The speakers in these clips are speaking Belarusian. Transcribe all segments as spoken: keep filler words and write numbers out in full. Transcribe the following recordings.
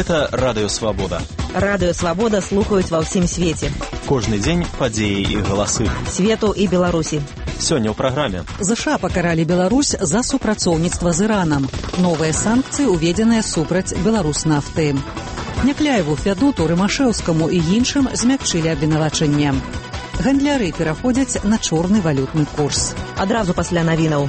Гэта Радыё Свабода. Радыё Свабода слухаюць ва ўсім свеце. Кожны дзень падзеі і галасы. Свету і Беларусі. Сёння ў праграме. ЗША пакаралі Беларусь за супрацоўніцтва з Іранам. Новыя санкцыі уведзеныя супраць Беларуснафты. Някляеву, Фядуту, Рымашэўскаму і іншым змякчылі абвінавачанне. Гандляры пераходзяць на чорны валютны курс. Адразу пасля навінаў.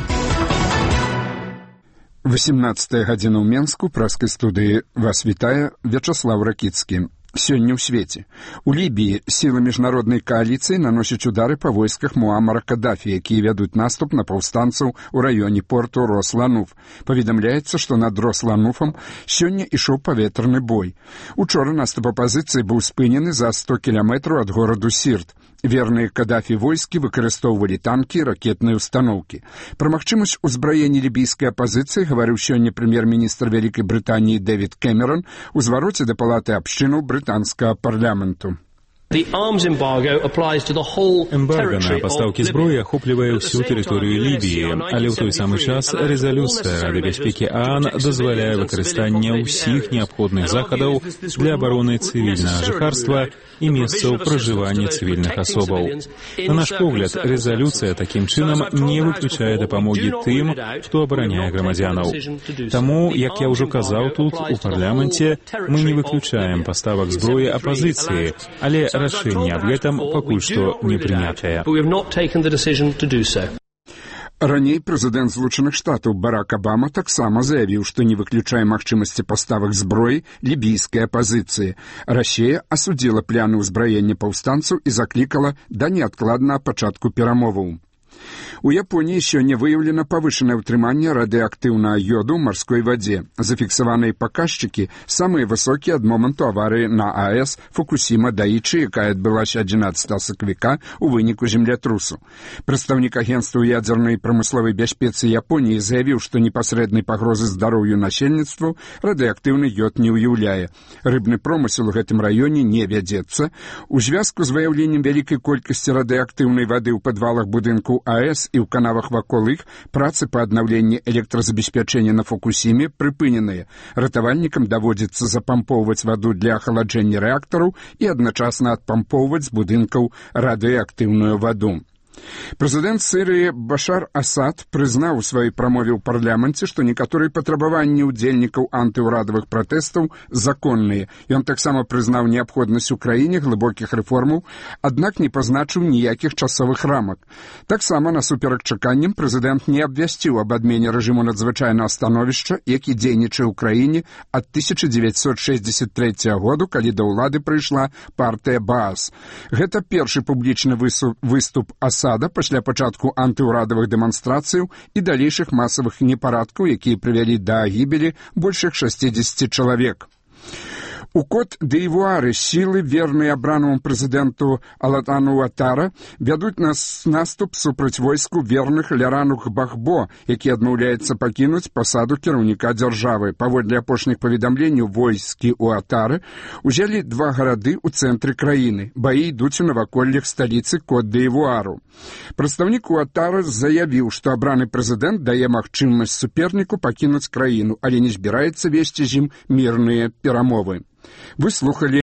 восемнадцатая гадзіна ў Менску, праскай студыі вас вітае Вячаслаў Ракіцкі. Сёння ў свеце. У Лібіі сілы міжнароднай кааліцыі наносяць удары па войсках Муамара Кадафі, якія вядуць наступ на паўстанцаў у раёне порту Рос-Лануф. Паведамляецца, што над Рос-Лануфам сёння ішоў паветраны бой. Учора наступ апазіцыі быў спынены за сто кіламетраў ад гораду Сірт. Верныя Кадафі войскі выкарыстоўвалі танкі і ракетныя ўстаноўкі. Пра магчымасць узбраення лібійскай апазіцыі гаварыў сёння прэм'ер-міністр Вялікай Брытаніі Дэвід Кэмерон у звароце да палаты абшчынаў брытанскага парламенту. Эмбарго на пастаўкі зброі ахоплівае ўсю тэрыторыю Лібіі, але ў той самы час рэзалюцыя Рады бяспекі ААН дазваляе выкарыстанне ўсіх неабходных захадаў для абароны цывільнага жыхарства і месцаў пражывання цывільных асобаў. На наш погляд, рэзалюцыя такім чынам не выключае дапамогі тым, хто абараняе грамадзянаў. Таму, як я ўжо казаў тут, у парламенце, мы не выключаем паставак зброі апазіцыі, але рашэнне аб гэтым пакуль што не прынятае. Раней прэзідэнт Злучаных Штатаў Барак Абама таксама заявіў, што не выключае магчымасці паставак зброі лібійскай апазіцыі. Расія асудзіла пляны ўзбраення паўстанцаў і заклікала да неадкладнага пачатку перамоваў. У Японіі сёння выяўлена павышанае ўтрыманне радыеактыўнага йоду ў марской вадзе. Зафіксаваныя паказчыкі самыя высокія ад моманту аварыі на АЭС Фукусіма Даічы, якая адбылася адзінаццатага сакавіка ў выніку землятрусу. Прадстаўнік агенцтва ядзернай прамысловай бяспецы Японіі заявіў, што непасрэднай пагрозы здароўю насельніцтву радыеактыўны йод не ўяўляе. Рыбны промысел у гэтым раёне не вядзецца. У звязку з выяўленнем вялікай колькасці радыеактыўнай вады ў падвалах будынку АЭС і ў канавах вакол іх працы па аднаўленні электразабеспячэння на Фукусіме прыпыненыя. Ратавальнікам даводзіцца запампоўваць ваду для ахаладжэння рэактараў і адначасна адпампоўваць з будынкаў радыеактыўную ваду. Прэзідэнт Сірыі Башар Асад прызнаў у сваёй прамове ў парламенце, што некаторыя патрабаванні ўдзельнікаў антыўрадавых пратэстаў законныя. Ён таксама прызнаў неабходнасць у краіне глыбокіх рэформаў, аднак не пазначыў ніякіх часовых рамак. Таксама, насуперак чаканням, прэзідэнт не абвясціў аб адмене рэжыму надзвычайнага становішча, які дзейнічае ў краіне ад тысяча дзевяцьсот шэсцьдзесят трэцяга году, калі да ўлады прыйшла партыя Баас. Гэта першы публічны выступ Асада пасля пачатку антыўрадавых дэманстрацыяў і далейшых масавых непарадкаў, якія прывялі да гібелі больш як шэсцьдзесят чалавек. У Кот-д'Івуары сілы, верныя абранаму прэзідэнту Алатану Уатара, вядуць нас наступ супраць войску верных Лярану Гбагбо, які адмаўляецца пакінуць пасаду кіраўніка дзяржавы. Паводле апошніх паведамленняў, войскі Уатары узялі два гарады ў цэнтры краіны. Баі ідуць у наваколлях сталіцы Кот-д'Івуару. Прадстаўнік Уатара заявіў, што абраны прэзідэнт дае магчымасць суперніку пакінуць краіну, але не збіраецца весці з ім мірныя перамовы. Вы слухали